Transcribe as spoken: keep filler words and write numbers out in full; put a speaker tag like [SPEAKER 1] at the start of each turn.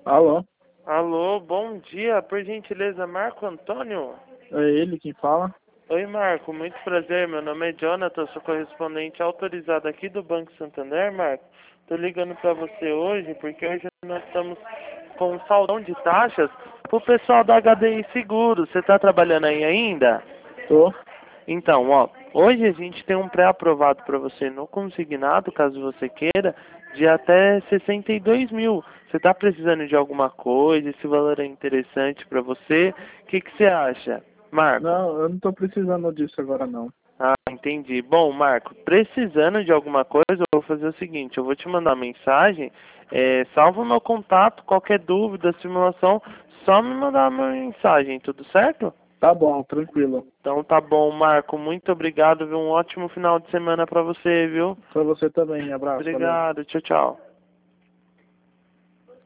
[SPEAKER 1] Alô?
[SPEAKER 2] Alô, bom dia, por gentileza, Marco Antônio?
[SPEAKER 1] É ele quem fala?
[SPEAKER 2] Oi, Marco, muito prazer, meu nome é Jonathan, sou correspondente autorizado aqui do Banco Santander, Marco. Tô ligando pra você hoje porque hoje nós estamos com um saldão de taxas pro pessoal da H D I Seguro. Você tá trabalhando aí ainda?
[SPEAKER 1] Tô.
[SPEAKER 2] Então, ó, hoje a gente tem um pré-aprovado para você no consignado, caso você queira, de até sessenta e dois mil. Você está precisando de alguma coisa? Esse valor é interessante para você? O que que você acha, Marco?
[SPEAKER 1] Não, eu não tô precisando disso agora não.
[SPEAKER 2] Ah, entendi. Bom, Marco, precisando de alguma coisa, eu vou fazer o seguinte, eu vou te mandar uma mensagem, é, salva o meu contato, qualquer dúvida, simulação, só me mandar uma mensagem, tudo certo?
[SPEAKER 1] Tá bom, tranquilo.
[SPEAKER 2] Então tá bom, Marco. Muito obrigado, viu? Um ótimo final de semana pra você, viu?
[SPEAKER 1] Pra você também, abraço, valeu.
[SPEAKER 2] Obrigado. Tchau, tchau.